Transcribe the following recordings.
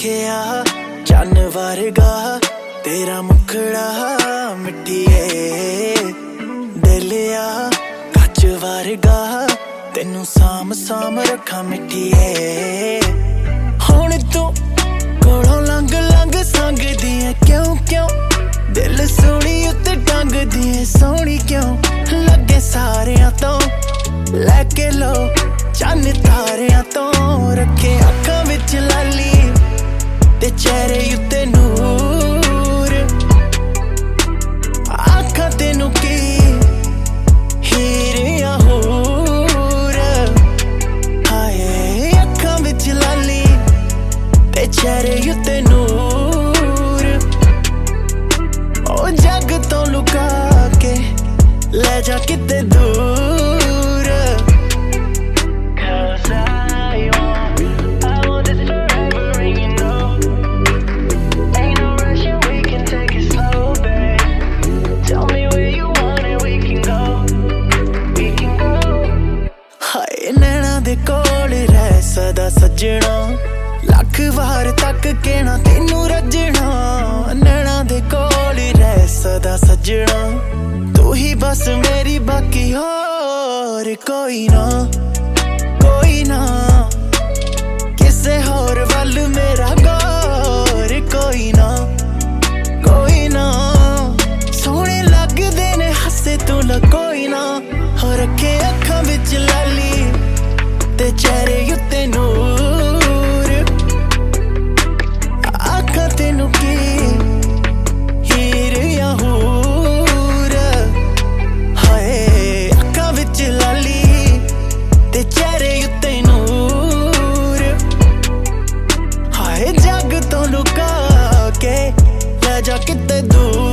रखिया चन्न वर्गा तेरा मुखड़ा मिठिए दिलिया कच वर्गा तेनू साम साम रखा मिठिए हुण तू कोलों लंघ लंघ संग दिए क्यों क्यों दिल सोनी उत्ते टंग दिए सोनी क्यों लगे सारियां तो लैके लो चन्न तारियां तो रखे अखां विच लाली ते चेहरे उत्ते नूर आखां तेनू की हीर या हूर हाय अखां विच लाली ते चेहरे उत्ते नूर ओ जग तो लुका के ले जा किते दूर सदा सजना लख वार तक कहना तेनू रजना नैना दे कोल रह सदा सजना तू ही बस मेरी बाकी होर कोई ना किसे होर वल मेरा गौर कोई ना सोहने लगदे ने हसे तू कोई ना हो रखे अखां विच लाली ते चेहरे उत्ते नूर आखां तेनू की हीर या हूर हाय अखां विच लाली ते चेहरे उत्ते नूर हाय जग तो लुका के ले जा किते दूर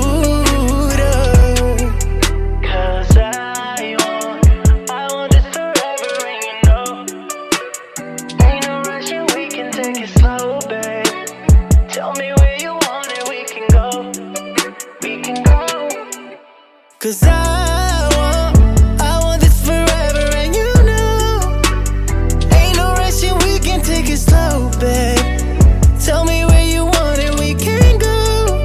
Cause I want this forever and you know ain't no rushing, we can take it slow, babe. Tell me where you want it, we can go.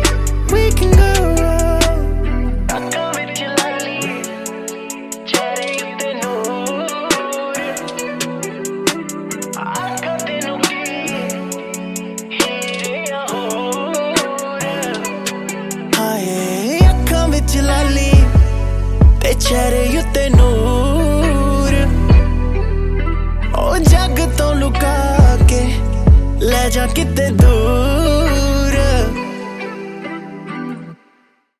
Akka vich lali chehre utte noor akka tenu ki heere ya hoor haye akka vich lali ते चेहरे उत्ते नूर ओ जग तो लुका के ले जा किते दूर